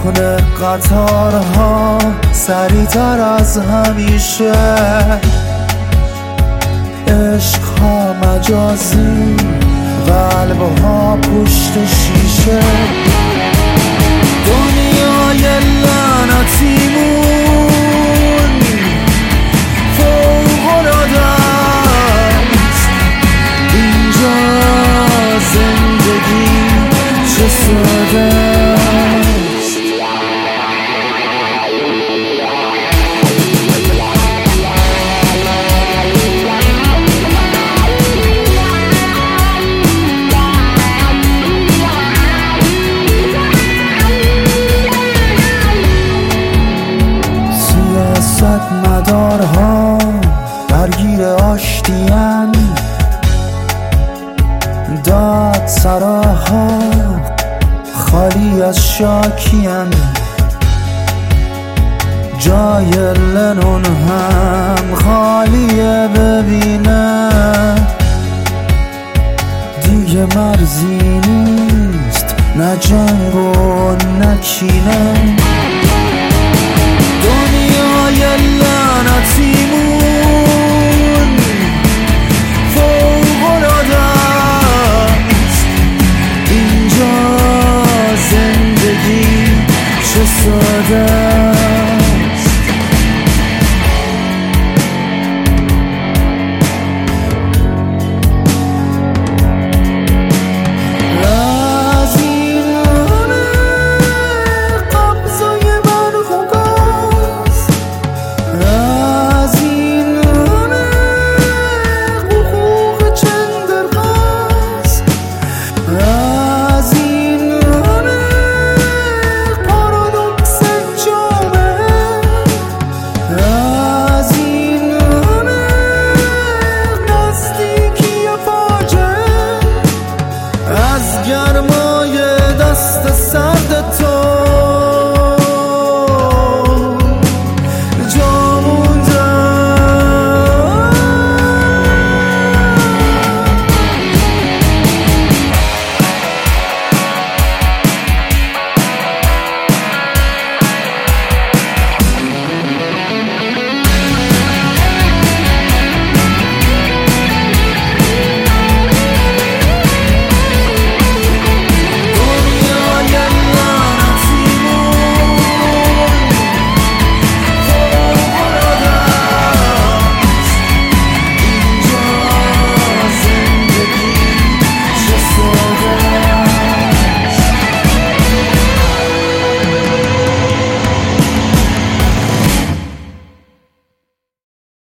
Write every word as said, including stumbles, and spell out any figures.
تخن قطارها سریعتر از همیشه، عشقها مجازی، قلبها پشت شیشه. دنیای لعنتیمون فوق‌العاده است، اینجا زندگی چه ساده است. سیاست مدارها درگیر آشتیان، داد سراها خالی از شاکیان. جای لنون هم خالیه، ببینه دیگه مرزی نیست، نه جنگ و نه کینه. دنیای لعنتی